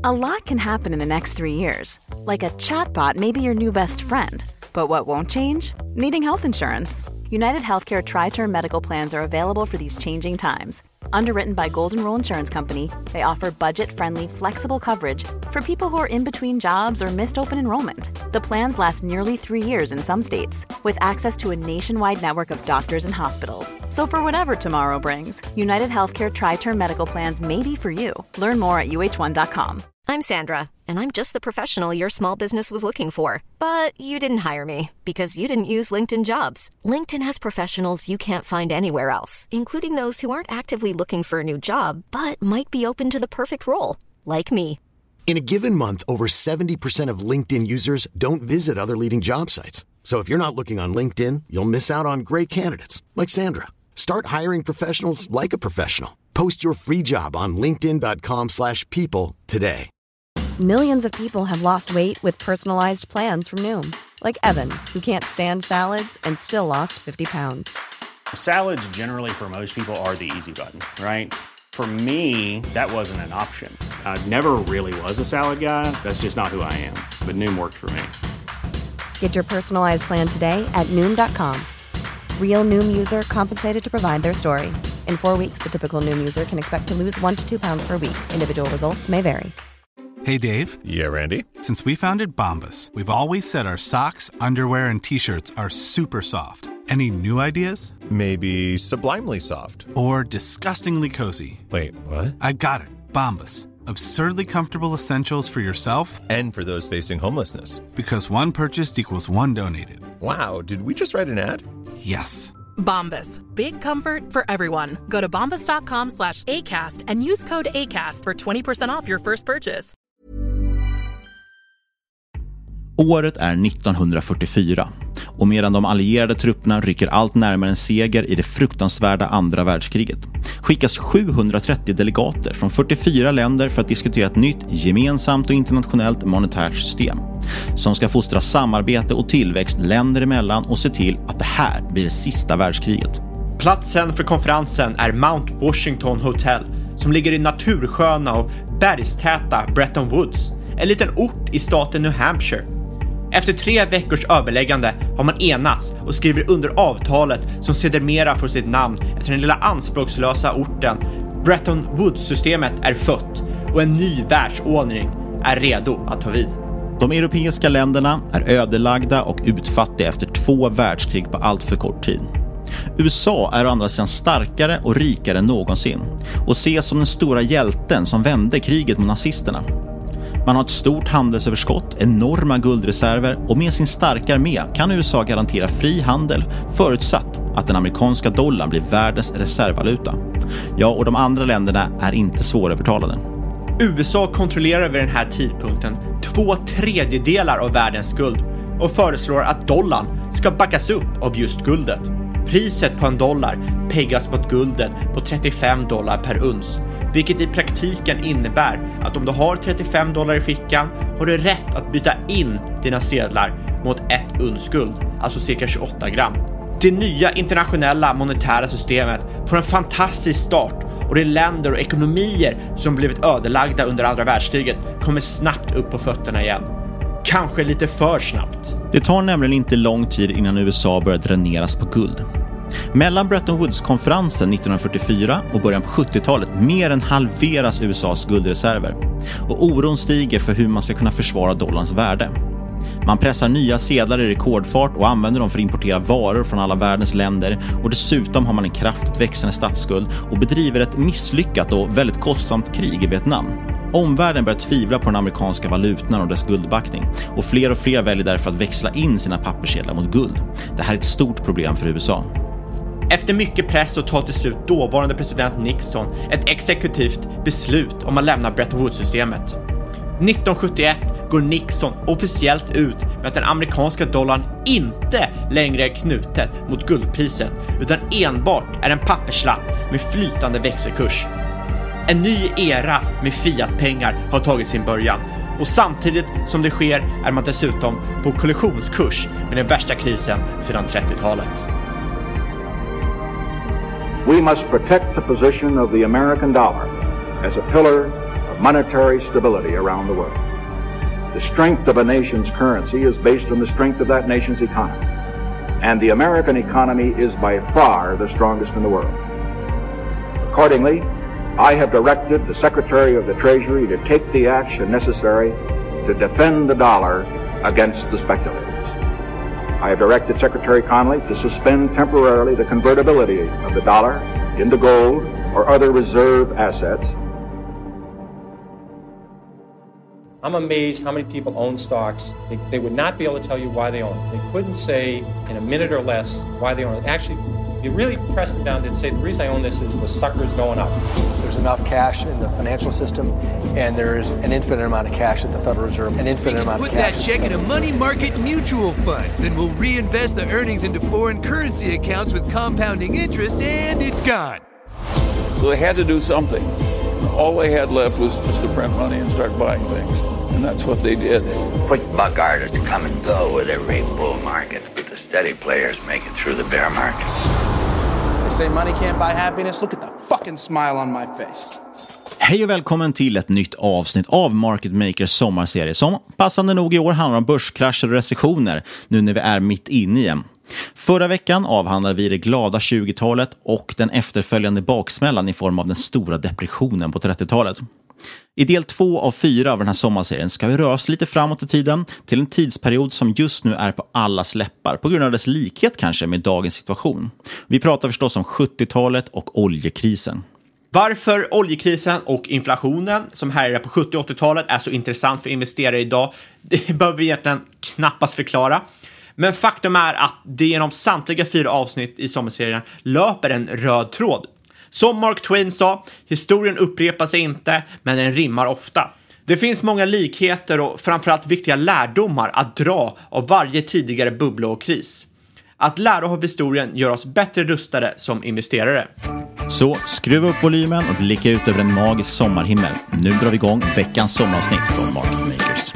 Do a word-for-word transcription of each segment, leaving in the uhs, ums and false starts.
A lot can happen in the next three years. Like a chatbot may be your new best friend. But what won't change? Needing health insurance. United Healthcare Tri-Term Medical Plans are available for these changing times. Underwritten by Golden Rule Insurance Company, they offer budget-friendly, flexible coverage for people who are in between jobs or missed open enrollment. The plans last nearly three years in some states, with access to a nationwide network of doctors and hospitals. So for whatever tomorrow brings, United Healthcare Tri-Term Medical Plans may be for you. Learn more at U H one dot com. I'm Sandra, and I'm just the professional your small business was looking for. But you didn't hire me because you didn't use LinkedIn Jobs. LinkedIn has professionals you can't find anywhere else, including those who aren't actively looking for a new job, but might be open to the perfect role, like me. In a given month, over seventy percent of LinkedIn users don't visit other leading job sites. So if you're not looking on LinkedIn, you'll miss out on great candidates, like Sandra. Start hiring professionals like a professional. Post your free job on linkedin dot com slash people today. Millions of people have lost weight with personalized plans from Noom. Like Evan, who can't stand salads and still lost fifty pounds. Salads generally for most people are the easy button, right? For me, that wasn't an option. I never really was a salad guy. That's just not who I am. But Noom worked for me. Get your personalized plan today at Noom dot com. Real Noom user compensated to provide their story. In four weeks, the typical Noom user can expect to lose one to two pounds per week. Individual results may vary. Hey, Dave. Yeah, Randy. Since we founded Bombas, we've always said our socks, underwear, and T-shirts are super soft. Any new ideas? Maybe sublimely soft. Or disgustingly cozy. Wait, what? I got it. Bombas. Absurdly comfortable essentials for yourself and for those facing homelessness. Because one purchased equals one donated. Wow, did we just write an ad? Yes. Bombas. Big comfort for everyone. Go to bombas dot com slash ACAST and use code ACAST for twenty percent off your first purchase. Året är nittonhundrafyrtiofyra och medan de allierade trupperna rycker allt närmare en seger i det fruktansvärda andra världskriget skickas sjuhundratrettio delegater från fyrtiofyra länder för att diskutera ett nytt gemensamt och internationellt monetärt system som ska fostra samarbete och tillväxt länder emellan och se till att det här blir det sista världskriget. Platsen för konferensen är Mount Washington Hotel som ligger i natursköna och bergstäta Bretton Woods, en liten ort i staten New Hampshire. Efter tre veckors överläggande har man enats och skriver under avtalet som sedermera får sitt namn efter den lilla anspråkslösa orten. Bretton Woods-systemet är fött och en ny världsordning är redo att ta vid. De europeiska länderna är ödelagda och utfattiga efter två världskrig på allt för kort tid. U S A är å andra sidan starkare och rikare än någonsin och ses som den stora hjälten som vände kriget mot nazisterna. Man har ett stort handelsöverskott, enorma guldreserver och med sin starka armé kan U S A garantera fri handel förutsatt att den amerikanska dollarn blir världens reservvaluta. Ja, och de andra länderna är inte svårövertalade. U S A kontrollerar vid den här tidpunkten två tredjedelar av världens guld och föreslår att dollarn ska backas upp av just guldet. Priset på en dollar peggas mot guldet på trettiofem dollar per uns, vilket i praktiken innebär att om du har trettiofem dollar i fickan har du rätt att byta in dina sedlar mot ett uns guld, alltså cirka tjugoåtta gram. Det nya internationella monetära systemet får en fantastisk start och de länder och ekonomier som blivit ödelagda under andra världskriget kommer snabbt upp på fötterna igen. Kanske lite för snabbt. Det tar nämligen inte lång tid innan U S A börjar dräneras på guld. Mellan Bretton Woods-konferensen nittonhundrafyrtiofyra och början på sjuttiotalet mer än halveras U S A:s guldreserver och oron stiger för hur man ska kunna försvara dollarns värde. Man pressar nya sedlar i rekordfart och använder dem för att importera varor från alla världens länder och dessutom har man en kraftigt växande statsskuld och bedriver ett misslyckat och väldigt kostsamt krig i Vietnam. Omvärlden börjar tvivla på den amerikanska valutan och dess guldbackning och fler och fler väljer därför att växla in sina papperssedlar mot guld. Det här är ett stort problem för U S A. Efter mycket press så tar till slut dåvarande president Nixon ett exekutivt beslut om att lämna Bretton Woods-systemet. nittonhundrasjuttioett går Nixon officiellt ut med att den amerikanska dollarn inte längre är knutet mot guldpriset utan enbart är en papperslapp med flytande växelkurs. En ny era med fiatpengar har tagit sin början och samtidigt som det sker är man dessutom på kollisionskurs med den värsta krisen sedan trettiotalet. We must protect the position of the American dollar as a pillar of of monetary stability around the world. The strength of a nation's currency is based on the strength of that nation's economy. And the American economy is by far the strongest in the world. Accordingly, I have directed the Secretary of the Treasury to take the action necessary to defend the dollar against the speculators. I have directed Secretary Connally to suspend temporarily the convertibility of the dollar into gold or other reserve assets. I'm amazed how many people own stocks. They, they would not be able to tell you why they own it. They couldn't say in a minute or less why they own it. Actually, you really press them down, they'd say, the reason I own this is the sucker's going up. There's enough cash in the financial system, and there's an infinite amount of cash at the Federal Reserve, an infinite amount of cash. Put that check in a money market mutual fund. Then we'll reinvest the earnings into foreign currency accounts with compounding interest, and it's gone. So they had to do something. All they had left was just to print money and start buying things. And that's what they did. Quick buck artists come and go with every bull market, but the steady players make it through the bear market. They say money can't buy happiness. Look at the fucking smile on my face. Hej och välkommen till ett nytt avsnitt av Market Makers sommarserie som passande nog i år handlar om börskrascher och recessioner nu när vi är mitt inne i en. Förra veckan avhandlade vi det glada tjugotalet och den efterföljande baksmällan i form av den stora depressionen på trettiotalet. I del två av fyra av den här sommarserien ska vi röra oss lite framåt i tiden till en tidsperiod som just nu är på allas läppar på grund av dess likhet kanske med dagens situation. Vi pratar förstås om sjuttiotalet och oljekrisen. Varför oljekrisen och inflationen som härjar på sjuttio- och åttiotalet är så intressant för investerare idag, det behöver vi egentligen knappast förklara. Men faktum är att det genom samtliga fyra avsnitt i sommarserien löper en röd tråd. Som Mark Twain sa, historien upprepar sig inte, men den rimmar ofta. Det finns många likheter och framförallt viktiga lärdomar att dra av varje tidigare bubbla och kris. Att lära av historien gör oss bättre rustade som investerare. Så skruva upp volymen och blicka ut över en magisk sommarhimmel. Nu drar vi igång veckans sommaravsnitt från Market Makers.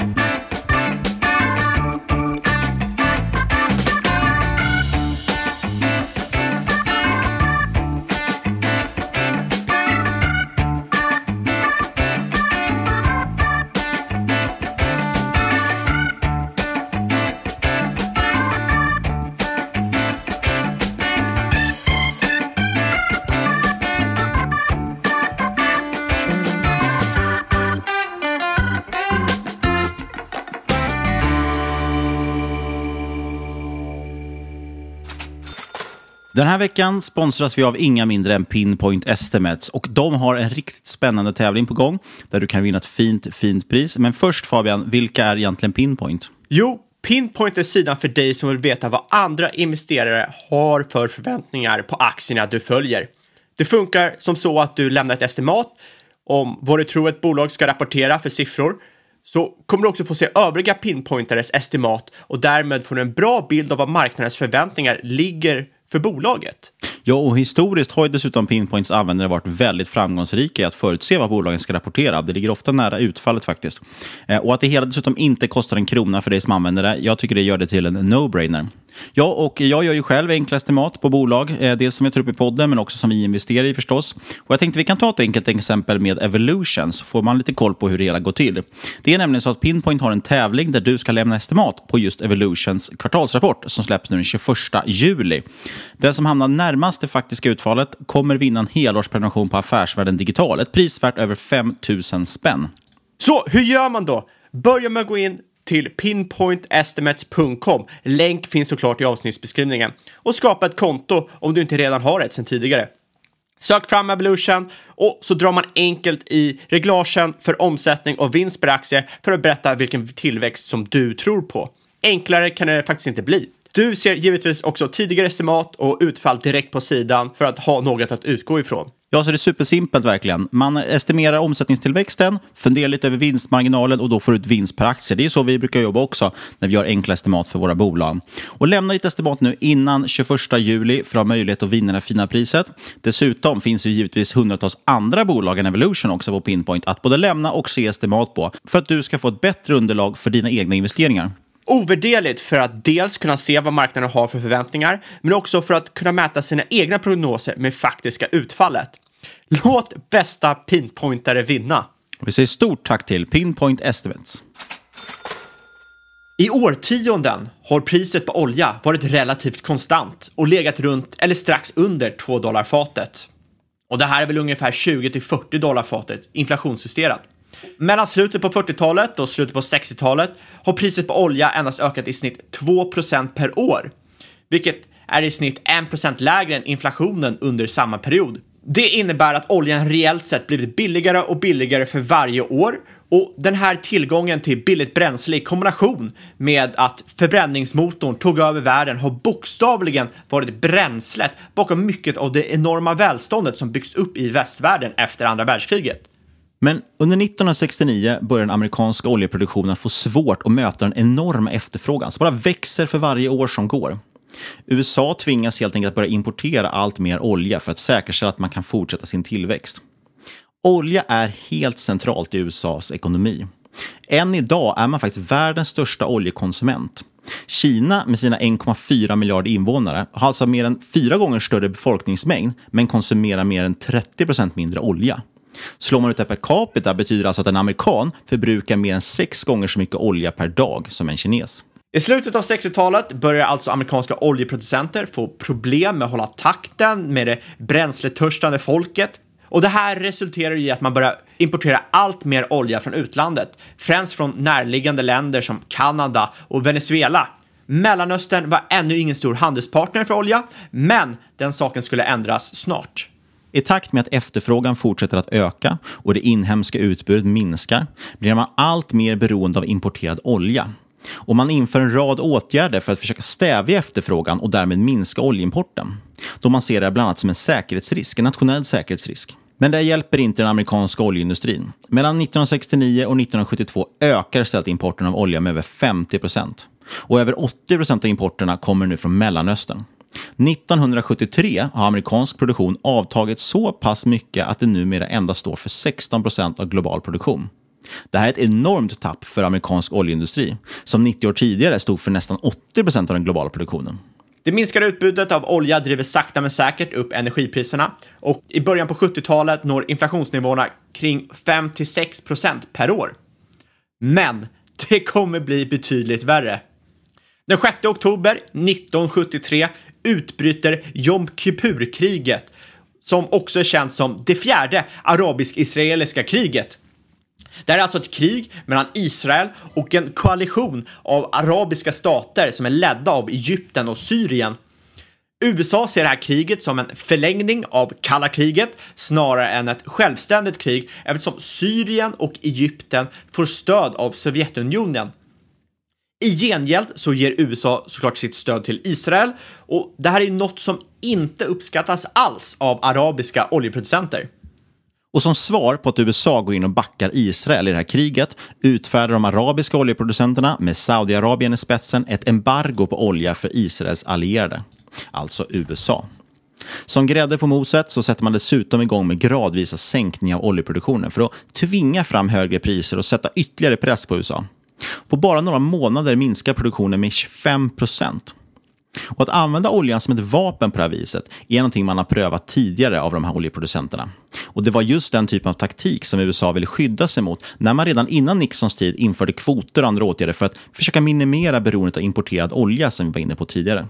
Den här veckan sponsras vi av inga mindre än Pinpoint Estimates och de har en riktigt spännande tävling på gång där du kan vinna ett fint, fint pris. Men först Fabian, vilka är egentligen Pinpoint? Jo, Pinpoint är sidan för dig som vill veta vad andra investerare har för förväntningar på aktierna du följer. Det funkar som så att du lämnar ett estimat om vad du tror ett bolag ska rapportera för siffror. Så kommer du också få se övriga Pinpointares estimat och därmed få en bra bild av vad marknadens förväntningar ligger för bolaget. Ja, och historiskt har ju dessutom Pinpoints användare varit väldigt framgångsrika i att förutse vad bolagen ska rapportera. Det ligger ofta nära utfallet faktiskt. Eh, och att det hela dessutom inte kostar en krona för dig som använder det, jag tycker det gör det till en no-brainer. Ja, och jag gör ju själv enkla estimat på bolag, eh, dels som jag tar upp i podden men också som vi investerar i förstås. Och jag tänkte vi kan ta ett enkelt exempel med Evolution så får man lite koll på hur det hela går till. Det är nämligen så att Pinpoint har en tävling där du ska lämna estimat på just Evolutions kvartalsrapport som släpps nu den tjugoförsta juli. Den som hamnar närmast det faktiska utfallet kommer vinna en helårsprenumeration på Affärsvärlden Digital, ett pris värt över fem tusen spänn. Så hur gör man då? Börja med att gå in till pinpoint estimates punkt com. Länk finns såklart i avsnittsbeskrivningen. Och skapa ett konto om du inte redan har ett sedan tidigare. Sök fram Evolution och så drar man enkelt i reglagen för omsättning och vinst per aktie för att berätta vilken tillväxt som du tror på. Enklare kan det faktiskt inte bli. Du ser givetvis också tidigare estimat och utfall direkt på sidan för att ha något att utgå ifrån. Ja, så det är supersimpelt verkligen. Man estimerar omsättningstillväxten, funderar lite över vinstmarginalen och då får du ut vinst per aktie. Det är så vi brukar jobba också när vi gör enkla estimat för våra bolag. Och lämna ditt estimat nu innan tjugoförsta juli för att ha möjlighet att vinna det fina priset. Dessutom finns ju givetvis hundratals andra bolag än Evolution också på Pinpoint att både lämna och se estimat på för att du ska få ett bättre underlag för dina egna investeringar. Ovärderligt för att dels kunna se vad marknaden har för förväntningar men också för att kunna mäta sina egna prognoser med faktiska utfallet. Låt bästa pinpointare vinna. Vi säger stort tack till Pinpoint Estimates. I årtionden har priset på olja varit relativt konstant och legat runt eller strax under två dollar fatet. Och det här är väl ungefär tjugo till fyrtio dollar fatet inflationsjusterat. Mellan slutet på fyrtiotalet och slutet på sextiotalet har priset på olja endast ökat i snitt två procent per år, vilket är i snitt en procent lägre än inflationen under samma period. Det innebär att oljan reellt sett blivit billigare och billigare för varje år, och den här tillgången till billigt bränsle i kombination med att förbränningsmotorn tog över världen har bokstavligen varit bränslet bakom mycket av det enorma välståndet som byggts upp i västvärlden efter andra världskriget. Men under nittonhundrasextionio börjar den amerikanska oljeproduktionen få svårt att möta den enorma efterfrågan som bara växer för varje år som går. U S A tvingas helt enkelt att börja importera allt mer olja för att säkerställa att man kan fortsätta sin tillväxt. Olja är helt centralt i U S A:s ekonomi. Än idag är man faktiskt världens största oljekonsument. Kina med sina en komma fyra miljarder invånare har alltså mer än fyra gånger större befolkningsmängd men konsumerar mer än trettio procent mindre olja. Slår man ut det per capita betyder alltså att en amerikan förbrukar mer än sex gånger så mycket olja per dag som en kines. I slutet av sextiotalet börjar alltså amerikanska oljeproducenter få problem med att hålla takten med det bränsletörstande folket. Och det här resulterar i att man börjar importera allt mer olja från utlandet, främst från närliggande länder som Kanada och Venezuela. Mellanöstern var ännu ingen stor handelspartner för olja, men den saken skulle ändras snart. I takt med att efterfrågan fortsätter att öka och det inhemska utbudet minskar blir man allt mer beroende av importerad olja. Och man inför en rad åtgärder för att försöka stävja efterfrågan och därmed minska oljeimporten. Då man ser det bland annat som en säkerhetsrisk, en nationell säkerhetsrisk. Men det hjälper inte den amerikanska oljeindustrin. Mellan nittonhundrasextionio och nittonhundrasjuttiotvå ökar istället importen av olja med över femtio procent. Och över åttio procent av importerna kommer nu från Mellanöstern. nittonhundrasjuttiotre har amerikansk produktion avtagit så pass mycket att det numera endast står för sexton procent av global produktion. Det här är ett enormt tapp för amerikansk oljeindustri, som nittio år tidigare stod för nästan åttio procent av den globala produktionen. Det minskade utbudet av olja driver sakta men säkert upp energipriserna, och i början på sjuttiotalet når inflationsnivåerna kring fem till sex procent per år. Men det kommer bli betydligt värre. Den sjätte oktober nittonhundrasjuttiotre utbryter Jom Kippur-kriget, som också är känt som det fjärde arabisk-israeliska kriget. Det är alltså ett krig mellan Israel och en koalition av arabiska stater som är ledda av Egypten och Syrien. U S A ser det här kriget som en förlängning av kalla kriget snarare än ett självständigt krig, eftersom Syrien och Egypten får stöd av Sovjetunionen. I gengäld så ger U S A såklart sitt stöd till Israel, och det här är något som inte uppskattas alls av arabiska oljeproducenter. Och som svar på att U S A går in och backar Israel i det här kriget utfärdar de arabiska oljeproducenterna med Saudiarabien i spetsen ett embargo på olja för Israels allierade, alltså U S A. Som grädde på moset så sätter man dessutom igång med gradvisa sänkningar av oljeproduktionen för att tvinga fram högre priser och sätta ytterligare press på U S A. På bara några månader minskar produktionen med tjugofem procent. Och att använda oljan som ett vapen på det här viset är någonting man har prövat tidigare av de här oljeproducenterna. Och det var just den typen av taktik som U S A ville skydda sig mot när man redan innan Nixons tid införde kvoter och andra åtgärder för att försöka minimera beroendet av importerad olja som vi var inne på tidigare.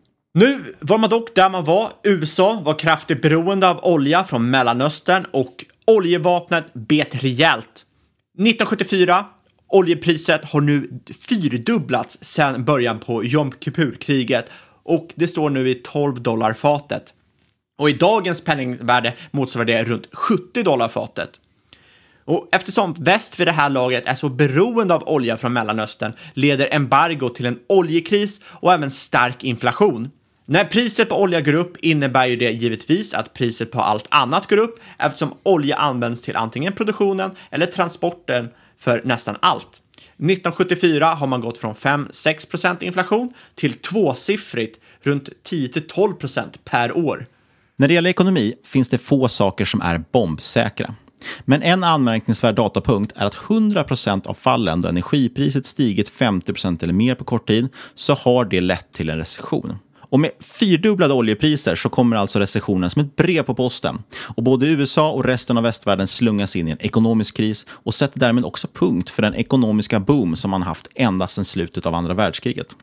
Nu var man dock där man var. U S A var kraftigt beroende av olja från Mellanöstern, och oljevapnet bet rejält. nittonhundrasjuttiofyra, oljepriset har nu fyrdubblats sedan början på Jom Kippur-kriget, och det står nu i tolv dollar fatet. Och i dagens penningvärde motsvarar det runt sjuttio dollar fatet. Och eftersom väst vid det här laget är så beroende av olja från Mellanöstern leder embargo till en oljekris och även stark inflation. När priset på olja går upp innebär ju det givetvis att priset på allt annat går upp, eftersom olja används till antingen produktionen eller transporten för nästan allt. nittonhundrasjuttiofyra har man gått från fem till sex procent inflation till tvåsiffrigt runt tio till tolv procent per år. När det gäller ekonomi finns det få saker som är bombsäkra. Men en anmärkningsvärd datapunkt är att hundra procent av fallen då energipriset stigit femtio procent eller mer på kort tid så har det lett till en recession. Och med fyrdubblade oljepriser så kommer alltså recessionen som ett brev på posten. Och både U S A och resten av västvärlden slungas in i en ekonomisk kris och sätter därmed också punkt för den ekonomiska boom som man haft ända sedan slutet av andra världskriget.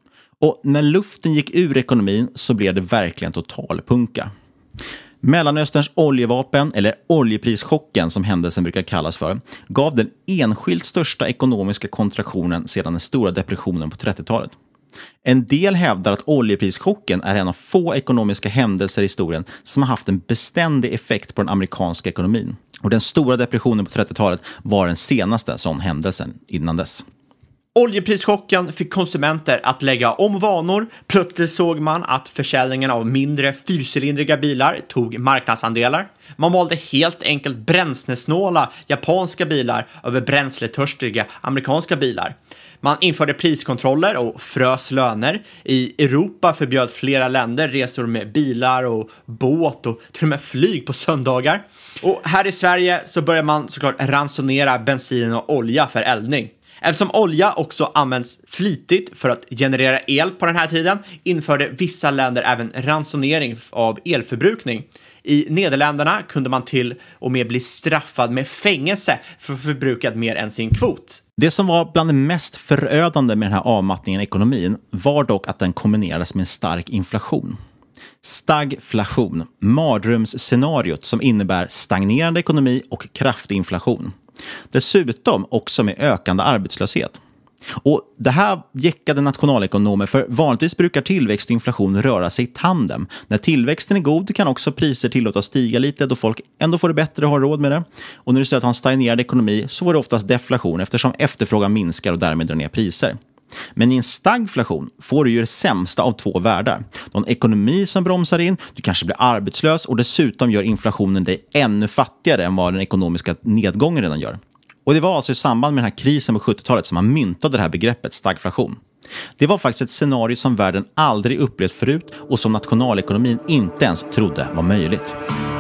Och när luften gick ur ekonomin så blev det verkligen totalpunka. Mellanösterns oljevapen, eller oljeprischocken som händelsen brukar kallas för, gav den enskilt största ekonomiska kontraktionen sedan den stora depressionen på trettiotalet. En del hävdar att oljeprischocken är en av få ekonomiska händelser i historien som har haft en beständig effekt på den amerikanska ekonomin. Och den stora depressionen på trettiotalet var den senaste sån händelsen innan dess. Oljeprischocken fick konsumenter att lägga om vanor. Plötsligt såg man att försäljningen av mindre fyrcylindriga bilar tog marknadsandelar. Man valde helt enkelt bränslesnåla japanska bilar över bränsletörstiga amerikanska bilar. Man införde priskontroller och frös löner. I Europa förbjöd flera länder resor med bilar och båt och till och med flyg på söndagar. Och här i Sverige så började man såklart ransonera bensin och olja för eldning. Eftersom olja också används flitigt för att generera el på den här tiden införde vissa länder även ransonering av elförbrukning. I Nederländerna kunde man till och med bli straffad med fängelse för att förbrukat mer än sin kvot. Det som var bland det mest förödande med den här avmattningen i ekonomin var dock att den kombinerades med en stark inflation. Stagflation, mardrömsscenariot som innebär stagnerande ekonomi och kraftig inflation. Dessutom också med ökande arbetslöshet. Och det här jäckade nationalekonomer, för vanligtvis brukar tillväxt och inflation röra sig i tandem. När tillväxten är god kan också priser tillåtas stiga lite då folk ändå får det bättre och har råd med det. Och när du säger att ha en stagnerad ekonomi så får det oftast deflation eftersom efterfrågan minskar och därmed drar ner priser. Men i en stagflation får du ju det sämsta av två världar. Du har en ekonomi som bromsar in, du kanske blir arbetslös och dessutom gör inflationen dig ännu fattigare än vad den ekonomiska nedgången redan gör. Och det var alltså i samband med den här krisen på sjuttiotalet som man myntade det här begreppet stagflation. Det var faktiskt ett scenario som världen aldrig upplevt förut och som nationalekonomin inte ens trodde var möjligt.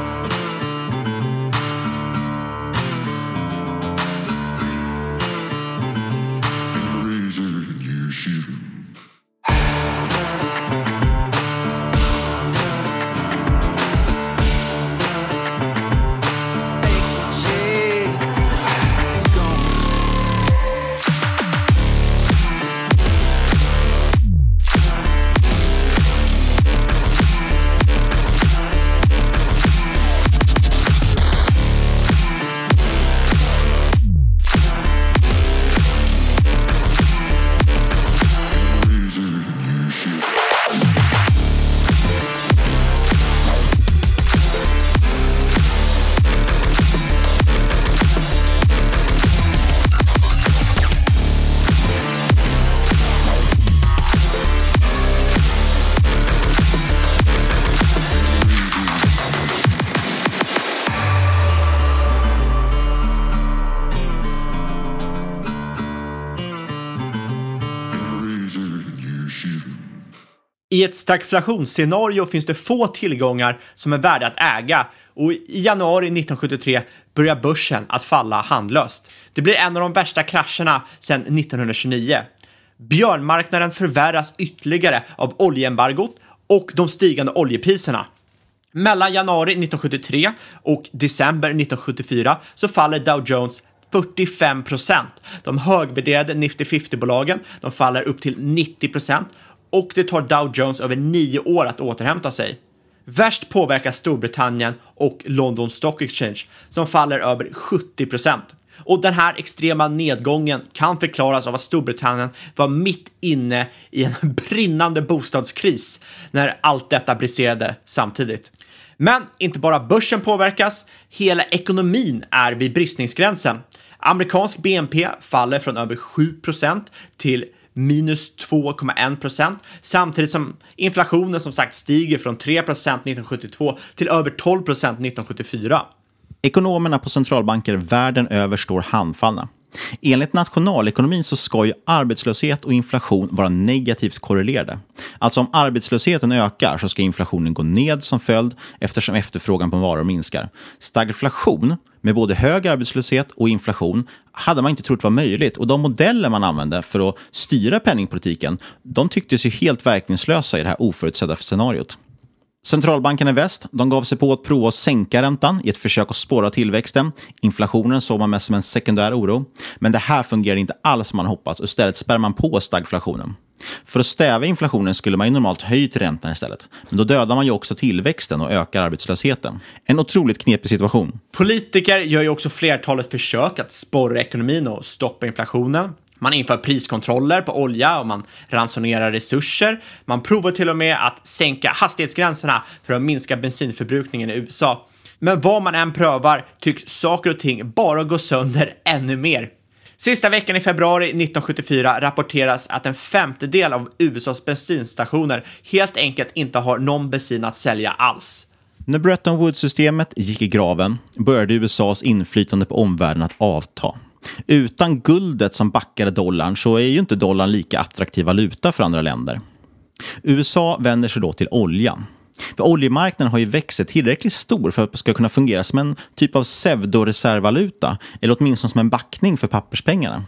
I ett stagflationsscenario finns det få tillgångar som är värda att äga och i januari nittonhundrasjuttiotre börjar börsen att falla handlöst. Det blir en av de värsta krascherna sedan nittonhundratjugonio. Björnmarknaden förvärras ytterligare av oljeembargot och de stigande oljepriserna. Mellan januari nittonhundrasjuttiotre och december nittonhundrasjuttiofyra så faller Dow Jones fyrtiofem procent. De högvärderade Nifty femtio-bolagen de faller upp till nittio procent. Och det tar Dow Jones över nio år att återhämta sig. Värst påverkas Storbritannien och London Stock Exchange som faller över sjuttio procent. Och den här extrema nedgången kan förklaras av att Storbritannien var mitt inne i en brinnande bostadskris när allt detta briserade samtidigt. Men inte bara börsen påverkas, hela ekonomin är vid bristningsgränsen. Amerikansk B N P faller från över sju procent till minus två komma en procent, samtidigt som inflationen som sagt stiger från tre procent nittonhundrasjuttiotvå till över tolv procent nittonhundrasjuttiofyra. Ekonomerna på centralbanker världen över står handfallna. Enligt nationalekonomin så ska ju arbetslöshet och inflation vara negativt korrelerade. Alltså om arbetslösheten ökar så ska inflationen gå ned som följd eftersom efterfrågan på varor minskar. Stagflation med både hög arbetslöshet och inflation hade man inte trott var möjligt, och de modeller man använde för att styra penningpolitiken, de tycktes ju helt verkningslösa i det här oförutsedda scenariot. Centralbanken i väst, de gav sig på att prova att sänka räntan i ett försök att spåra tillväxten. Inflationen såg man mest som en sekundär oro. Men det här fungerade inte alls som man hoppats, och istället spär man på stagflationen. För att stäva inflationen skulle man ju normalt höjt räntan istället. Men då dödar man ju också tillväxten och ökar arbetslösheten. En otroligt knepig situation. Politiker gör ju också flertalet försök att sporra ekonomin och stoppa inflationen. Man inför priskontroller på olja och man ransonerar resurser. Man provar till och med att sänka hastighetsgränserna för att minska bensinförbrukningen i U S A. Men vad man än prövar tycks saker och ting bara gå sönder ännu mer. Sista veckan i februari nittonhundrasjuttiofyra rapporteras att en femtedel av U S A:s bensinstationer helt enkelt inte har någon bensin att sälja alls. När Bretton Woods-systemet gick i graven började U S A:s inflytande på omvärlden att avta. Utan guldet som backade dollarn så är ju inte dollarn lika attraktiv valuta för andra länder. U S A vänder sig då till oljan. För oljemarknaden har ju växt tillräckligt stor för att det ska kunna fungera som en typ av pseudoreservvaluta, eller åtminstone som en backning för papperspengarna.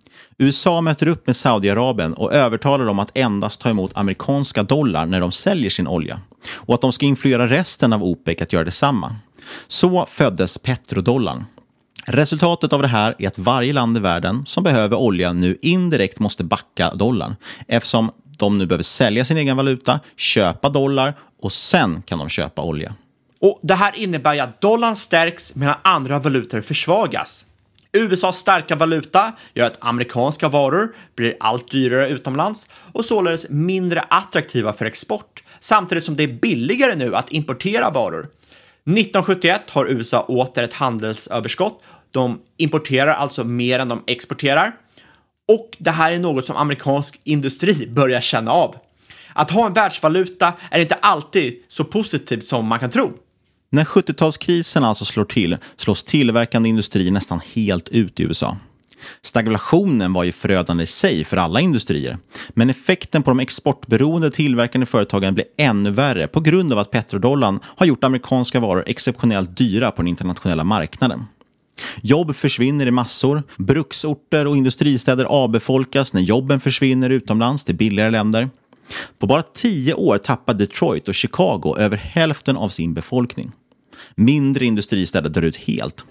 U S A möter upp med Saudiarabien och övertalar dem att endast ta emot amerikanska dollar när de säljer sin olja, och att de ska influera resten av OPEC att göra detsamma. Så föddes petrodollarn. Resultatet av det här är att varje land i världen som behöver olja nu indirekt måste backa dollarn, eftersom de nu behöver sälja sin egen valuta, köpa dollar och sen kan de köpa olja. Och det här innebär ju att dollarn stärks medan andra valutor försvagas. U S A:s starka valuta gör att amerikanska varor blir allt dyrare utomlands och således mindre attraktiva för export, samtidigt som det är billigare nu att importera varor. nittonhundrasjuttioett har U S A åter ett handelsöverskott. De importerar alltså mer än de exporterar. Och det här är något som amerikansk industri börjar känna av. Att ha en världsvaluta är inte alltid så positivt som man kan tro. När sjuttiotalskrisen alltså slår till slås tillverkande industri nästan helt ut i U S A. Stagflationen var ju förödande i sig för alla industrier, men effekten på de exportberoende tillverkande företagen blev ännu värre på grund av att petrodollarn har gjort amerikanska varor exceptionellt dyra på den internationella marknaden. Jobb försvinner i massor, bruksorter och industristäder avbefolkas när jobben försvinner utomlands till billigare länder. På bara tio år tappade Detroit och Chicago över hälften av sin befolkning. Mindre industristäder dör ut helt.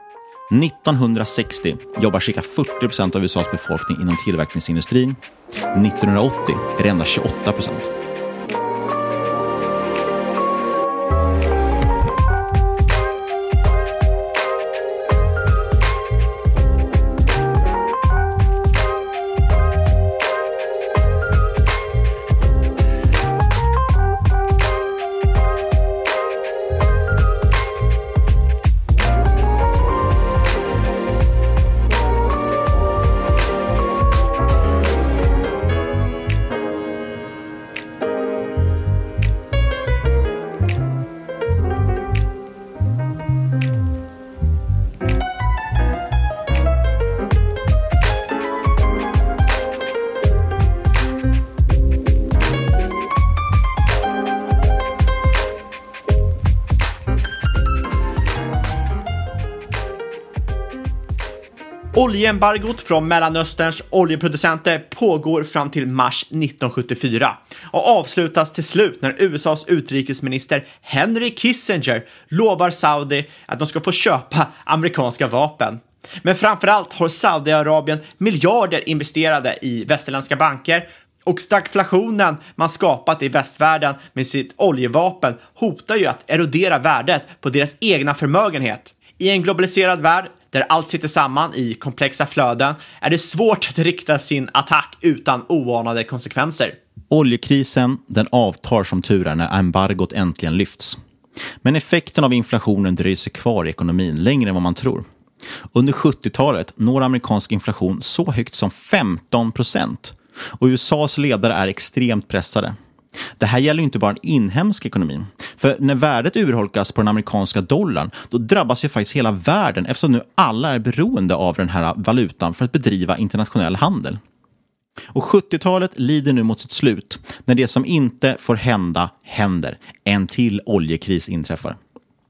nittonhundrasextio jobbar cirka fyrtio procent av U S A:s befolkning inom tillverkningsindustrin. nittonhundraåttio är det endast tjugoåtta procent. Oljeembargot från Mellanösterns oljeproducenter pågår fram till mars nittonhundrasjuttiofyra och avslutas till slut när U S A:s utrikesminister Henry Kissinger lovar Saudi att de ska få köpa amerikanska vapen. Men framförallt har Saudiarabien miljarder investerade i västerländska banker, och stagflationen man skapat i västvärlden med sitt oljevapen hotar ju att erodera värdet på deras egna förmögenhet. I en globaliserad värld där allt sitter samman i komplexa flöden är det svårt att rikta sin attack utan oanade konsekvenser. Oljekrisen, den avtar som tur är när embargot äntligen lyfts. Men effekten av inflationen dröjer sig kvar i ekonomin längre än vad man tror. Under sjuttiotalet når amerikansk inflation så högt som femton procent. Och U S A:s ledare är extremt pressade. Det här gäller ju inte bara den inhemska ekonomin. För när värdet urholkas på den amerikanska dollarn, då drabbas ju faktiskt hela världen, eftersom nu alla är beroende av den här valutan för att bedriva internationell handel. Och sjuttiotalet lider nu mot sitt slut när det som inte får hända händer. En till oljekris inträffar.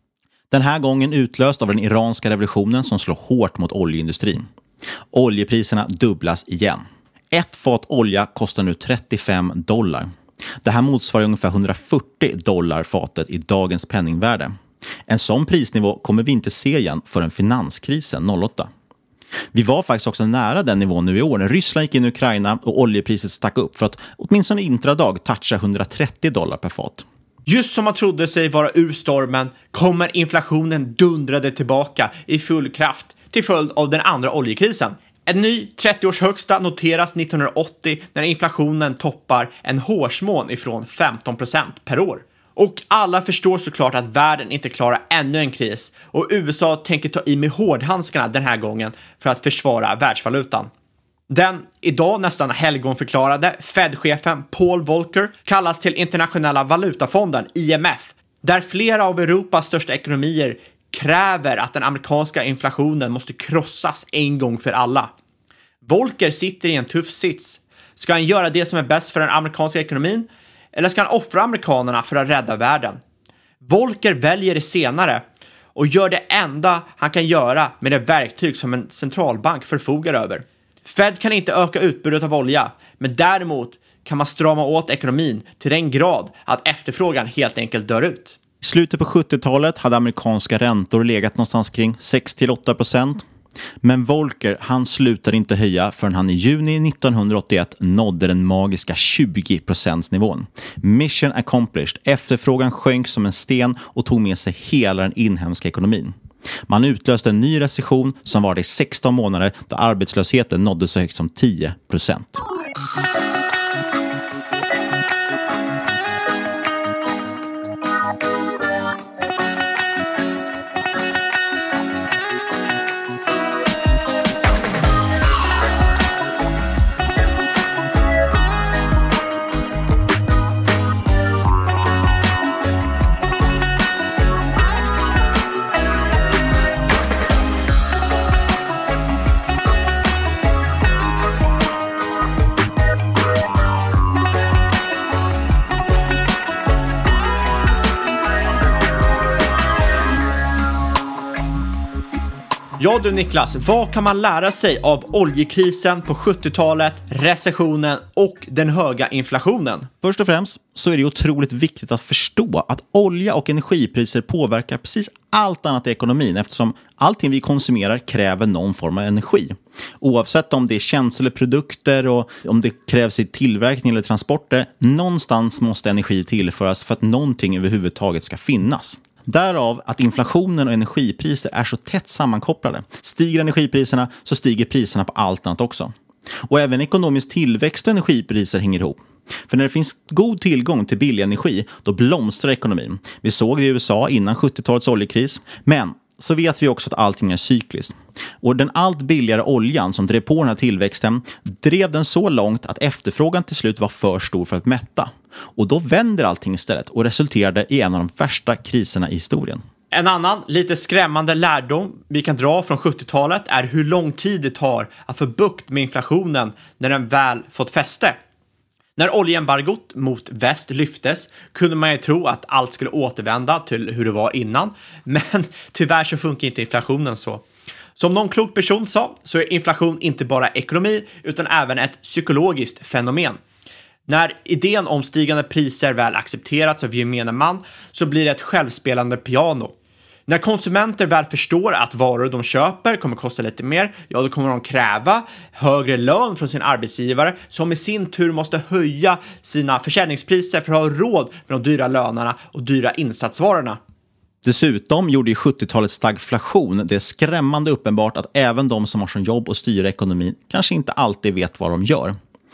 Den här gången utlöst av den iranska revolutionen som slår hårt mot oljeindustrin. Oljepriserna dubblas igen. Ett fat olja kostar nu trettiofem dollar. Det här motsvarar ungefär hundrafyrtio dollar fatet i dagens penningvärde. En sån prisnivå kommer vi inte se igen förrän finanskrisen noll åtta. Vi var faktiskt också nära den nivån nu i år när Ryssland gick in i Ukraina och oljepriset stack upp för att åtminstone intradag toucha hundratrettio dollar per fat. Just som man trodde sig vara ur stormen kommer inflationen dundrade tillbaka i full kraft till följd av den andra oljekrisen. En ny trettio års högsta noteras nittonhundraåttio när inflationen toppar en hårsmån ifrån femton procent per år. Och alla förstår såklart att världen inte klarar ännu en kris och U S A tänker ta i med hårdhandskarna den här gången för att försvara världsvalutan. Den idag nästan helgonförklarade Fed-chefen Paul Volcker kallas till Internationella valutafonden I M F, där flera av Europas största ekonomier kräver att den amerikanska inflationen måste krossas en gång för alla. Volcker sitter i en tuff sits. Ska han göra det som är bäst för den amerikanska ekonomin? Eller ska han offra amerikanerna för att rädda världen? Volcker väljer det senare och gör det enda han kan göra med det verktyg som en centralbank förfogar över. Fed kan inte öka utbudet av olja, men däremot kan man strama åt ekonomin till den grad att efterfrågan helt enkelt dör ut. I slutet på sjuttiotalet hade amerikanska räntor legat någonstans kring sex till åtta procent. Men Volcker, han slutade inte höja förrän han i juni nittonhundraåttioett nådde den magiska tjugo procent nivån. Mission accomplished. Efterfrågan sjönk som en sten och tog med sig hela den inhemska ekonomin. Man utlöste en ny recession som var i sexton månader då arbetslösheten nådde så högt som tio procent. Ja du Niklas, vad kan man lära sig av oljekrisen på sjuttiotalet, recessionen och den höga inflationen? Först och främst så är det otroligt viktigt att förstå att olja- och energipriser påverkar precis allt annat i ekonomin eftersom allting vi konsumerar kräver någon form av energi. Oavsett om det är tjänster eller produkter och om det krävs i tillverkning eller transporter, någonstans måste energi tillföras för att någonting överhuvudtaget ska finnas. Därav att inflationen och energipriser är så tätt sammankopplade. Stiger energipriserna så stiger priserna på allt annat också. Och även ekonomisk tillväxt och energipriser hänger ihop. För när det finns god tillgång till billig energi, då blomstrar ekonomin. Vi såg det i U S A innan sjuttiotalets oljekris, men så vet vi också att allting är cykliskt. Och den allt billigare oljan som drev på den här tillväxten drev den så långt att efterfrågan till slut var för stor för att mätta. Och då vänder allting istället och resulterade i en av de värsta kriserna i historien. En annan lite skrämmande lärdom vi kan dra från sjuttiotalet är hur lång tid det tar att få bukt med inflationen när den väl fått fäste. När oljeembargot mot väst lyftes kunde man ju tro att allt skulle återvända till hur det var innan, men tyvärr så funkar inte inflationen så. Som någon klok person sa så är inflation inte bara ekonomi utan även ett psykologiskt fenomen. När idén om stigande priser väl accepterats av gemene man så blir det ett självspelande piano. När konsumenter väl förstår att varor de köper kommer kosta lite mer, ja då kommer de kräva högre lön från sin arbetsgivare som i sin tur måste höja sina försäljningspriser för att ha råd med de dyra lönerna och dyra insatsvarorna. Dessutom gjorde ju sjuttiotalets stagflation det skrämmande uppenbart att även de som har som jobb att styra ekonomin kanske inte alltid vet vad de gör.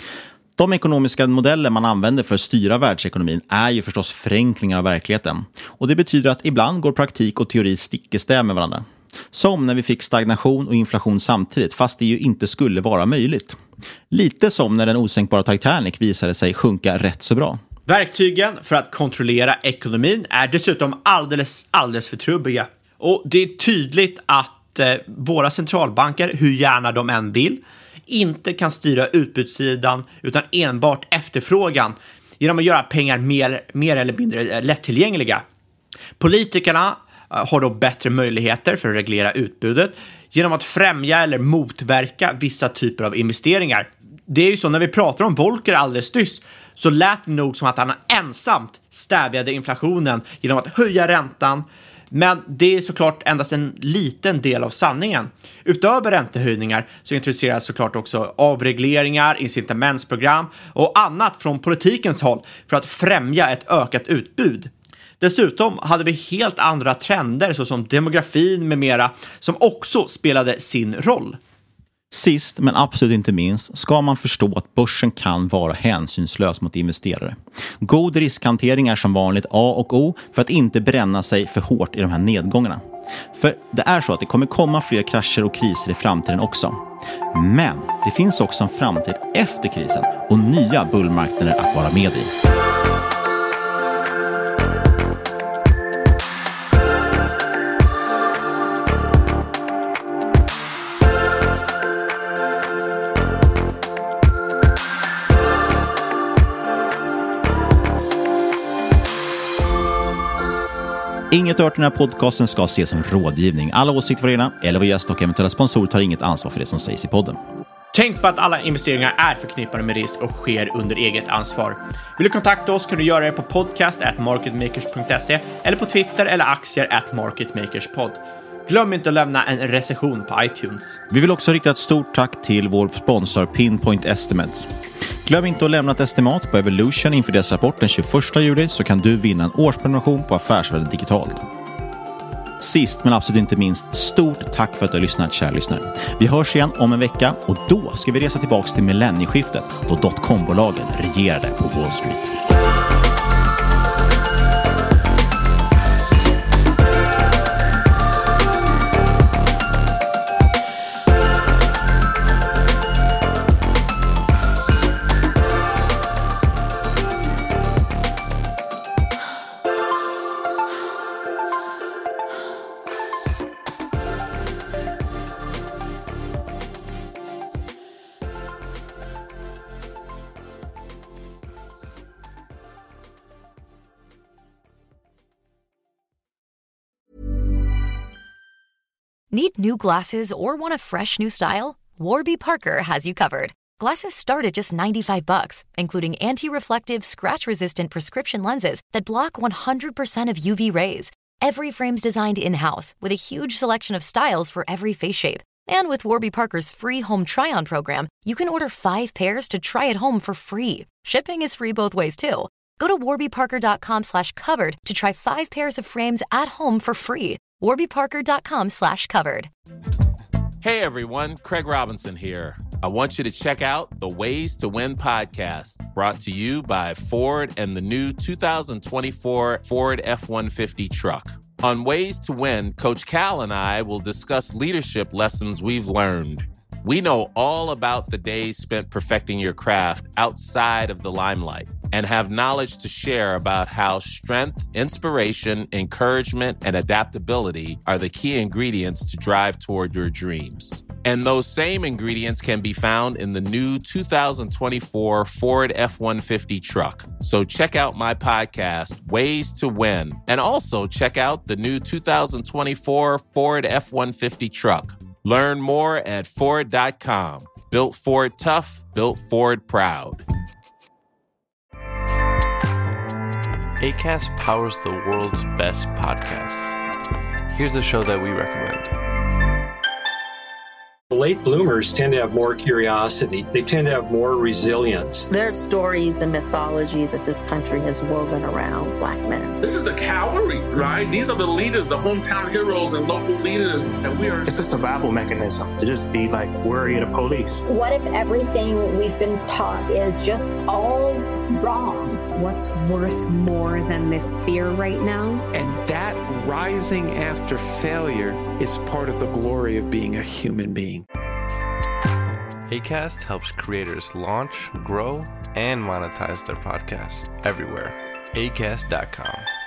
De ekonomiska modeller man använder för att styra världsekonomin är ju förstås förenklingar av verkligheten. Och det betyder att ibland går praktik och teori stick i stäv med varandra. Som när vi fick stagnation och inflation samtidigt, fast det ju inte skulle vara möjligt. Lite som när den osänkbara Titanic visade sig sjunka rätt så bra. Verktygen för att kontrollera ekonomin är dessutom alldeles, alldeles för trubbiga. Och det är tydligt att eh, våra centralbanker, hur gärna de än vill, inte kan styra utbudssidan utan enbart efterfrågan genom att göra pengar mer, mer eller mindre lättillgängliga. Politikerna har då bättre möjligheter för att reglera utbudet genom att främja eller motverka vissa typer av investeringar. Det är ju så, när vi pratar om Volcker alldeles nyss så lät det nog som att han ensamt stävjade inflationen genom att höja räntan. Men det är såklart endast en liten del av sanningen. Utöver räntehöjningar så introduceras såklart också avregleringar, incitamentsprogram och annat från politikens håll för att främja ett ökat utbud. Dessutom hade vi helt andra trender såsom demografin med mera som också spelade sin roll. Sist men absolut inte minst ska man förstå att börsen kan vara hänsynslös mot investerare. God riskhantering är som vanligt A och O för att inte bränna sig för hårt i de här nedgångarna. För det är så att det kommer komma fler krascher och kriser i framtiden också. Men det finns också en framtid efter krisen och nya bullmarknader att vara med i. Inget hört i den här podcasten ska ses som rådgivning. Alla åsikter var rena, eller vad gäst och eventuella sponsorer tar inget ansvar för det som sägs i podden. Tänk på att alla investeringar är förknippade med risk och sker under eget ansvar. Vill du kontakta oss kan du göra det på podcast at marketmakers punkt se eller på Twitter eller aktier at marketmakerspod. Glöm inte att lämna en recension på iTunes. Vi vill också rikta ett stort tack till vår sponsor Pinpoint Estimates. Glöm inte att lämna ett estimat på Evolution inför deras rapport den tjugoförsta juli så kan du vinna en årsprenumeration på Affärsvärlden digitalt. Sist men absolut inte minst, stort tack för att du har lyssnat, kära lyssnare. Vi hörs igen om en vecka och då ska vi resa tillbaka till millennieskiftet då dotcom-bolagen regerade på Wall Street. Need new glasses or want a fresh new style? Warby Parker has you covered. Glasses start at just ninety-five bucks, including anti-reflective, scratch-resistant prescription lenses that block one hundred percent of U V rays. Every frame's designed in-house with a huge selection of styles for every face shape. And with Warby Parker's free home try-on program, you can order five pairs to try at home for free. Shipping is free both ways, too. Go to warbyparker.com slash covered to try five pairs of frames at home for free. warbyparker.com slash covered. Hey everyone, Craig Robinson here. I want you to check out the Ways to Win podcast, brought to you by Ford and the new two thousand twenty-four Ford F one fifty truck. On Ways to Win, Coach Cal and I will discuss leadership lessons we've learned. We know all about the days spent perfecting your craft outside of the limelight and have knowledge to share about how strength, inspiration, encouragement, and adaptability are the key ingredients to drive toward your dreams. And those same ingredients can be found in the new two thousand twenty-four Ford F one fifty truck. So check out my podcast, Ways to Win, and also check out the new two thousand twenty-four Ford F one fifty truck. Learn more at Ford dot com. Built Ford tough, built Ford proud. Acast powers the world's best podcasts. Here's a show that we recommend. Late bloomers tend to have more curiosity. They tend to have more resilience. There's stories and mythology that this country has woven around Black men. This is the cavalry, right? These are the leaders, the hometown heroes and local leaders. And we are... It's a survival mechanism to just be like worried of police. What if everything we've been taught is just all wrong? What's worth more than this fear right now? And that rising after failure is part of the glory of being a human being. Acast helps creators launch, grow, and monetize their podcasts everywhere. Acast dot com.